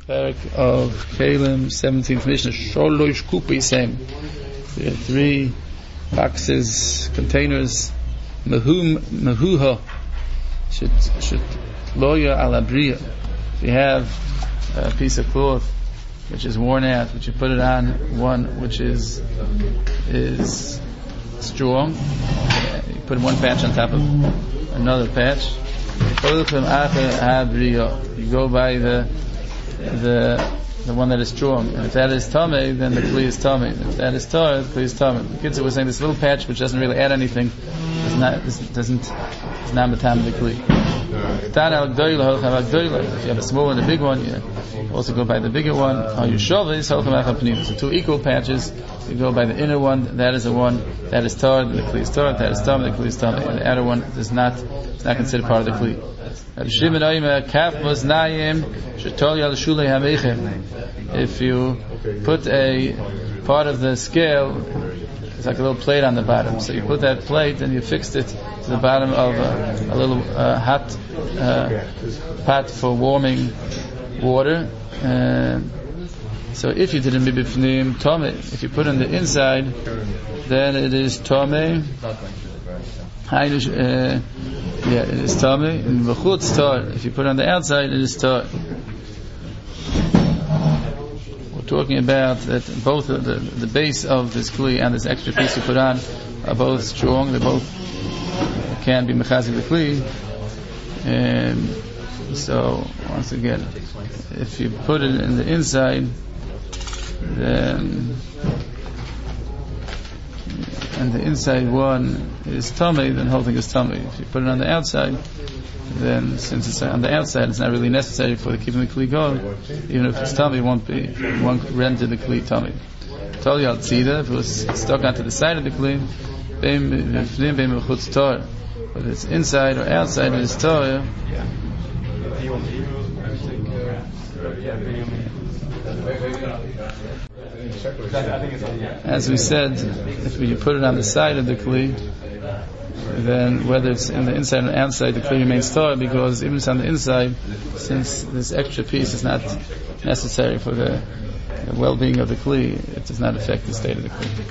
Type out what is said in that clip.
Parak of Kalim, 17th Mishnah. Sholosh Kupesem. There are 3 boxes, containers. Mahuha. Shloya alabriya. If you have a piece of cloth which is worn out, which you put it on one which is strong, you put one patch on top of another patch. You go by the one that is strong, and if that is tamei, then the kli is tamei. If that is tar, the kli is tamei. The kids were saying this little patch which doesn't really add anything is not matam the kli. If you have a small and a big one, you also go by the bigger one. So 2 equal patches, you go by the inner one. That is the one that is tar, the kli is tar. That is tamei, the kli is tamei. And the outer one is not considered part of the kli. If you put a part of the scale, it's like a little plate on the bottom. So you put that plate and you fixed it to the bottom of a little hot pot for warming water. So if you did a mibifnim tomei, if you put it on the inside, then it is tomei. It is tamei. And v'chutz tar. If you put it on the outside, it is tar. We're talking about that both the base of this kli and this extra piece you put on are both strong. They both can be mechazik the kli. And so once again, if you put it in the inside, then and the inside one is tamei, then the whole thing is tamei. If you put it on the outside, then since it's on the outside, it's not really necessary for keeping the kli going. Even if it's tamei, it won't render the kli tamei. Totally al tzida, if it was stuck onto the side of the kli, whether it's inside or outside, it is tar. As we said, if you put it on the side of the kli, then whether it's in the inside or outside, the kli remains tar, because even if it's on the inside, since this extra piece is not necessary for the well-being of the kli, it does not affect the state of the kli.